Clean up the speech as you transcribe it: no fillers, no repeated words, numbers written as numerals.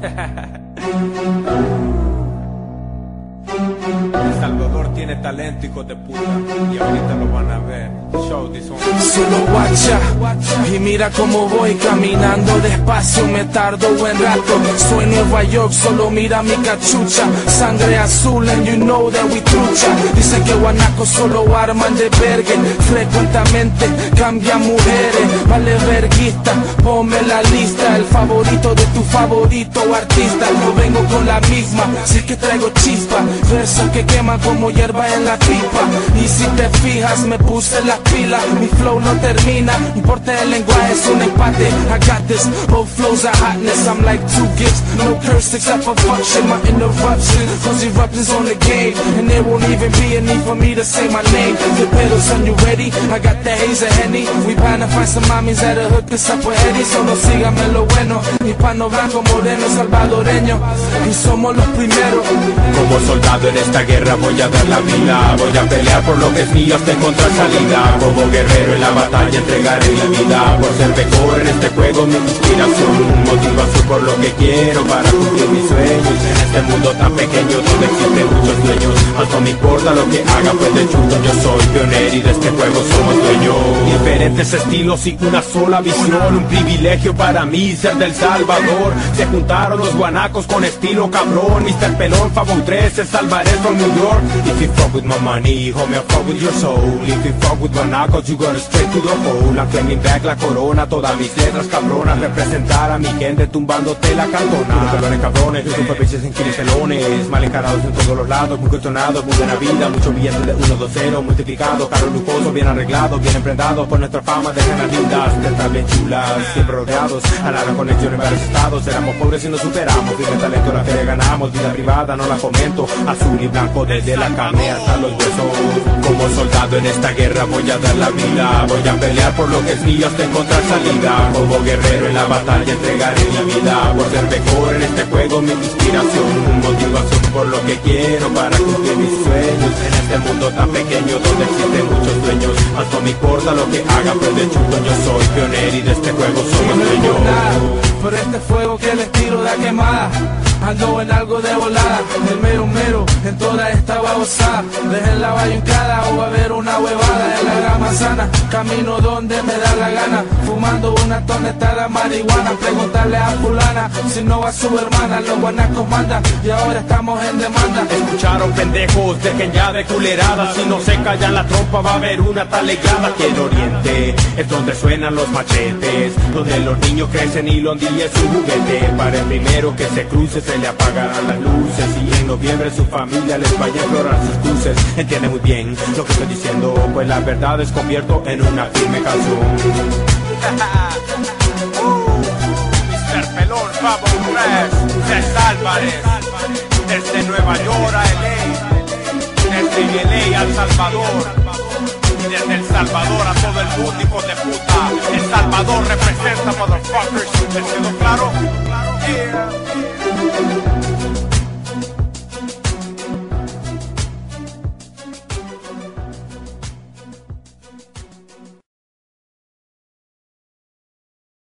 El Salvador tiene talento, hijo de puta, y ahorita lo van a ver. Show this one. Solo guacha y mira cómo voy caminando despacio, me tardo buen rato. Soy Nueva York, solo mira mi cachucha, sangre azul and you know that we trucha. Dicen que guanacos solo arman de vergue, frecuentemente cambian mujeres. Vale verguista, ponme la lista, el favorito de tu favorito artista. No vengo con la misma, si es que traigo chispa, versos que queman como hierba en la pipa. Y si te fijas me puse las pilas, mi flow no termina, importa el lenguaje, es un empate. I got this, both flows are hotness, I'm like two gifts, no curse except for fuck shit. My interruption, cause eruptions on the game, and there won't even be a need for me to say my name. The pedals, son, you ready? I got the haze of Henny, we bound to find some mommies that are hook us up with Eddie. Solo síganme lo bueno, hispano, blanco, moreno, salvadoreño, y somos los primeros. Como soldado en esta guerra voy a dar la vida, voy a pelear por lo que es mío hasta encontrar salida. Como guerrero en la batalla entregaré mi vida, por ser mejor en este juego mi inspiración, motivación por lo que quiero para cumplir mis sueños. En este mundo tan pequeño donde existen muchos dueños, no me importa lo que haga, pues de chuto yo soy pionero y de este juego somos dueños. Diferentes estilos y una sola visión, un privilegio para mí ser del Salvador. Se juntaron los guanacos con estilo cabrón, Mr. Pelón, Fabo 3, El Salvador from New York. If you fuck with my money, homie, I fuck with your soul. If you fuck with guanacos, you got straight to the hole. I'm claiming back la corona, todas mis letras cabronas, representar a mi gente tumbándote la cantona. Unos pelones cabrones, yo super bitches en kilos pelones, mal encarados en todos los lados, muy cuestionados, muy buena vida, mucho billete de 1-2-0 multiplicado, carro lujoso, bien arreglado, bien emprendados, por nuestra fama de genas lindas, tentas bien chulas, siempre rodeados, a la conexión en varios estados, éramos pobres y nos superamos, firme talento la feria ganamos, vida privada no la comento, azul y blanco desde la carne hasta los huesos. Como soldado en esta guerra voy a dar la vida, voy a pelear por lo que es mío hasta encontrar salida. Como guerrero en la batalla entregaré mi vida, por ser mejor en este juego mi inspiración, motivación por lo que quiero para cumplir mis sueños. En este mundo tan pequeño donde existen muchos dueños, más no me importa lo que haga, pues de chuto yo soy pionero y de este juego somos dueños. Por este fuego que les tiro da quemada, ando en algo de volada, el mero mero en toda esta babosada. Dejen la bayuncada o va a haber una huevada en la grama sana, camino donde me da la gana, fumando una tonelada de marihuana. Preguntarle a fulana si no va su hermana, los guanacos mandan y ahora estamos en demanda. Escucharon pendejos, dejen ya de culeradas, si no se callan la trompa va a haber una talegada. Que el oriente es donde suenan los machetes, donde los niños crecen y lo es su juguete. Para el primero que se cruce se le apagarán las luces, y en noviembre su familia les vaya a explorar sus cruces. Entiende muy bien lo que estoy diciendo, pues la verdad es convierto en una firme canción. Mr. Pelón, Fabo 3, El Salvador, desde Nueva York a LA, desde LA al Salvador, y desde El Salvador a todo el mundo, hijos de puta. El Salvador representa, motherfuckers. ¿Les quedó claro?